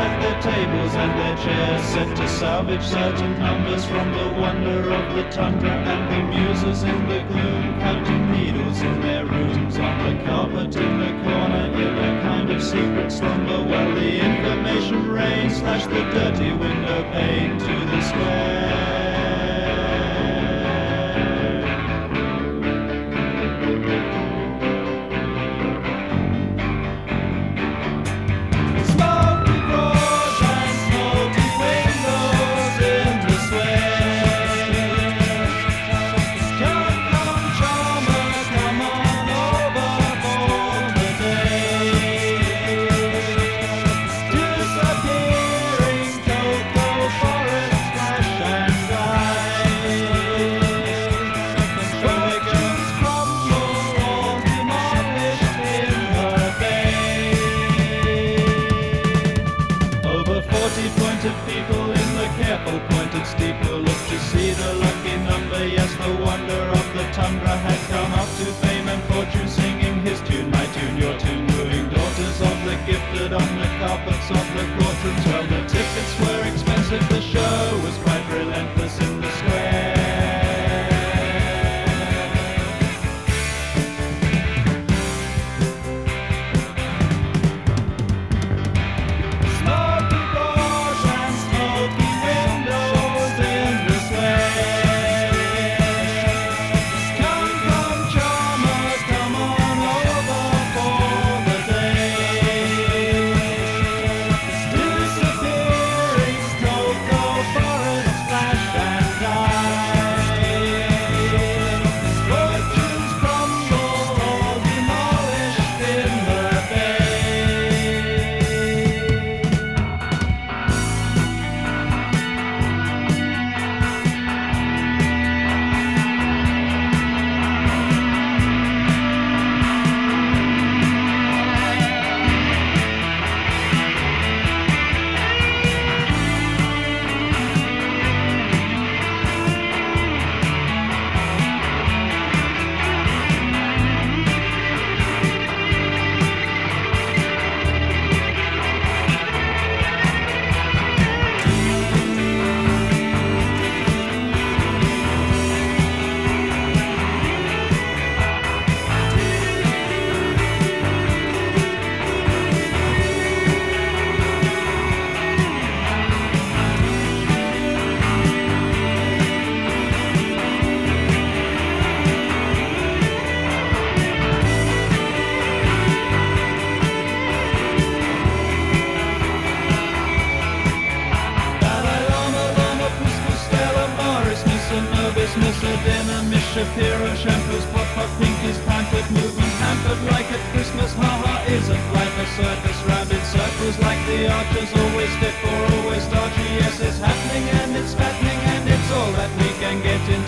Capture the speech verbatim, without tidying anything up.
at their tables and their chairs, set to salvage certain numbers from the wonder of the tundra, and the muses in the gloom counting needles in their rooms, on the carpet in the corner in a kind of secret slumber, while the information rain slashed the dirty window pane to the square. People in the careful pointed steeple looked to see the lucky number. Yes, the wonder of the tundra had come up to fame and fortune, singing his tune, my tune, your tune, wooing daughters of the gifted on the carpets of the courtrooms. Well, the tickets were expensive, the show was quite relentless in the square. Shapiro, shampoos, pop pop, pinkies, pampered, movement hampered like at Christmas. Haha, isn't life a circus? Rounded circles like the archers, always stiff or always starchy. Yes, it's happening and it's fattening and it's all that we can get in